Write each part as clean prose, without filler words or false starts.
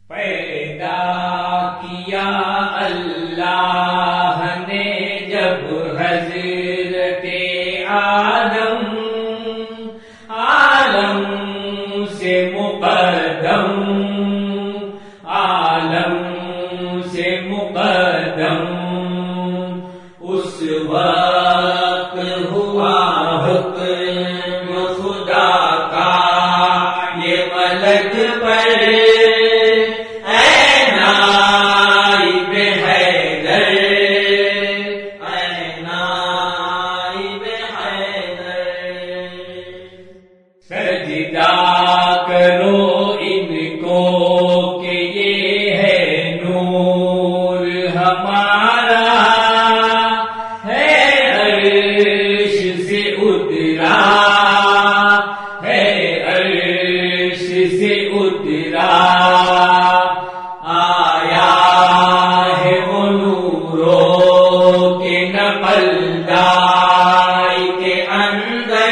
پیدا کیا اللہ نے جب حضرت آدم، عالم سے مقدم، عالم سے مقدم، اس وقت ہوا حکم خدا کا یہ ملک پر، سجدہ کرو ان کو کہ یہ ہے نور ہمارا، ہے عرش سے اترا، ہے عرش سے اترا، آیا ہے وہ نوروں کے نقلدار کے اندر،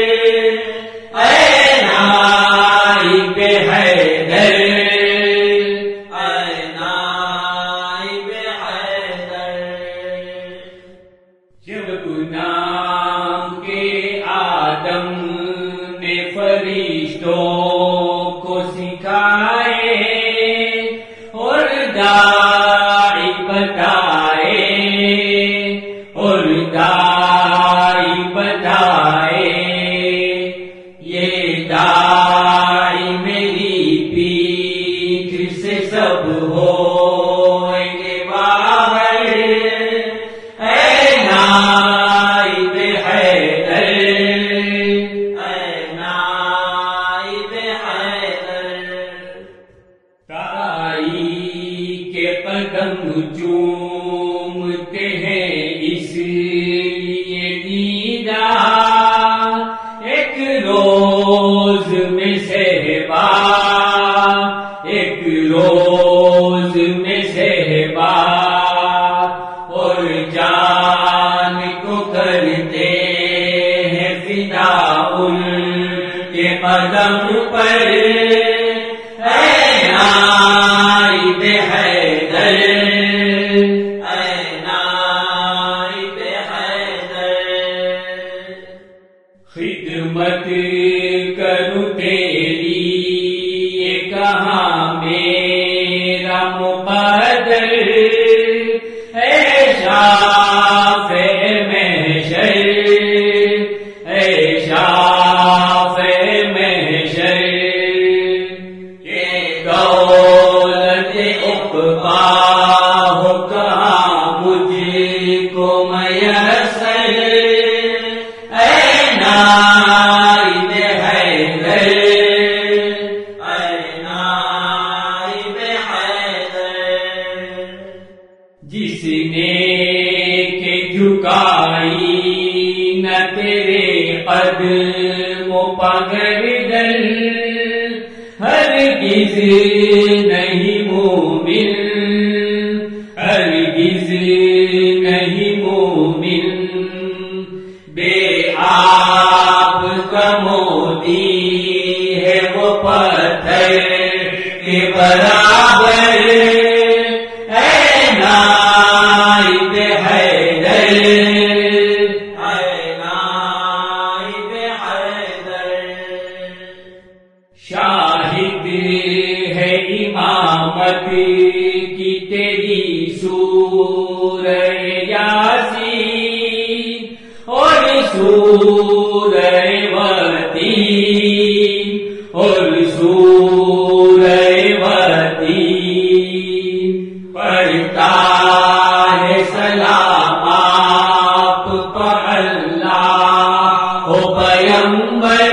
جب نام کے آدم نے فرشتوں کو سکھائے اور داعی بتائے، اور داعی بتائے، یہ داعی میری پیٹھ سے سب ہوئیں گے باہر، قدم چومتے ہیں اس لیے دیدار، ایک روز میں صحبا، ایک روز میں صحبا، اور جان کو کرتے ہیں فدا ان کے قدم پر، خدمت کروں تیری یہ کہاں میرا مقدر، اے شافع محشر، اے شافع محشر، یہ دولت عقبیٰ ہو کہاں مجھ کو میسر، جس نے کہ جھکائی نہ تیرے قدموں پہ گردن، ہرگز نہیں مومن، ہرگز نہیں مومن، بے آب کا موتی ہے وہ پتھر کے برابر، شاہد ہے امامت کی تیری سورہ یاسین اور سورہ وتین، اور سورہ وتین، پڑھتا ہے سلام آپ پر اللہ ہو پیغمبر،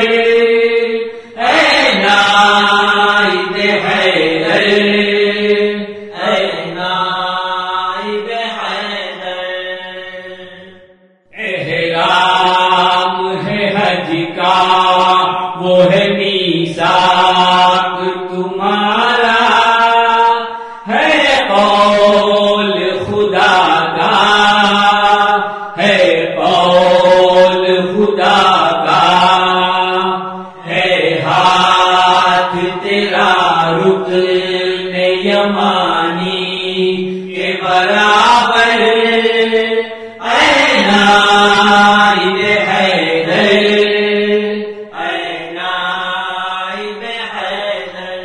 احرام ہے حج کا وہ ہے میثاق تمہارا، ہے قول خدا کا، ہے قول خدا کا، ہے ہاتھ تیرا رکن زمانی کے برابر اے نائب حیدر، اے نائب حیدر،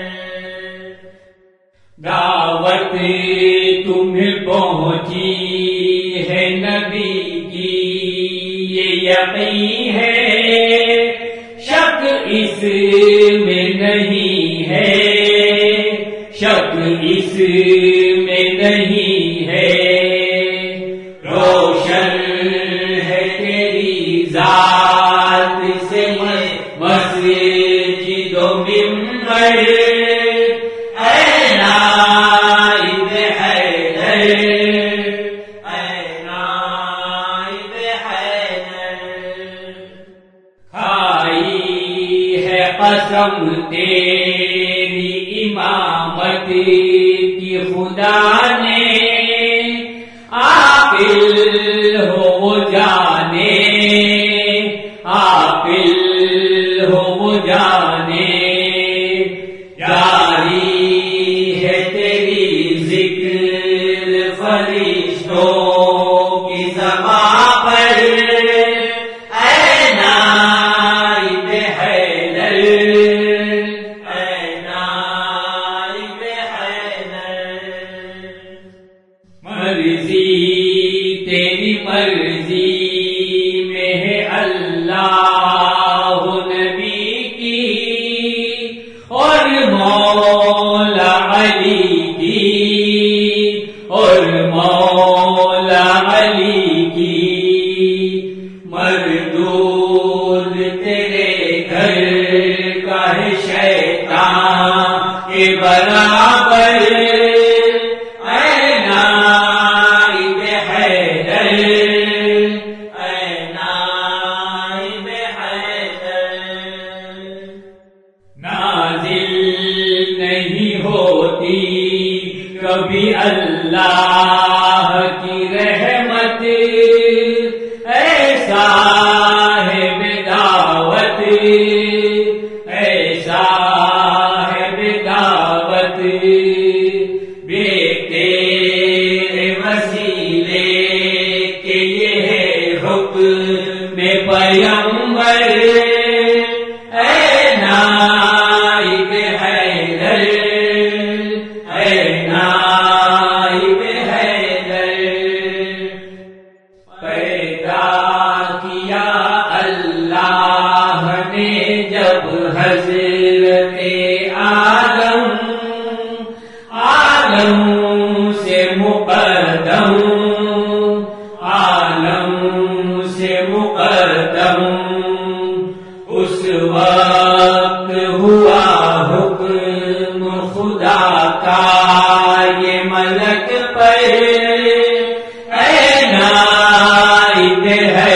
دعوت تمہیں پہنچی ہے نبی کی یہ یقین ہے، شک اس میں نہیں ہے، شک اس میں نہیں ہے، روشن ہے تیری ذات سے مسجد و منبر، اے نائب حیدر، اے نائب حیدر، کھائی ہے قسم تیری امامت کی خدا نے، عاقل ہو وہ جانے، عاقل ہو وہ جانے، جاری ہے تیری ذکر فرشتوں کی زبان پر، اے نائب حیدر، اے نائب حیدر، مرضی تیری مرضی میں ہے اللہ نبی کی، اور مولا علی کی، اور مولا علی کی، مردود تیرے گھر کا ہے شیطان کے برابر، اے نائب حیدر، اے نائب حیدر، نازل نہیں ہوتی کبھی اللہ کی رحمت، اے صاحب دعوت، اے صاحب دعوت، بے تیرے وسیلے کے یہ ہے حکم پیغمبر، اے نائب حیدر، اے نائب حیدر، پیدا کیا اللہ نے جب حضرت آدم، عالم سے مقدم، عالم سے مقدم، اس وقت ہوا حکم خدا کا یہ ملک پر، اے نائب حیدر،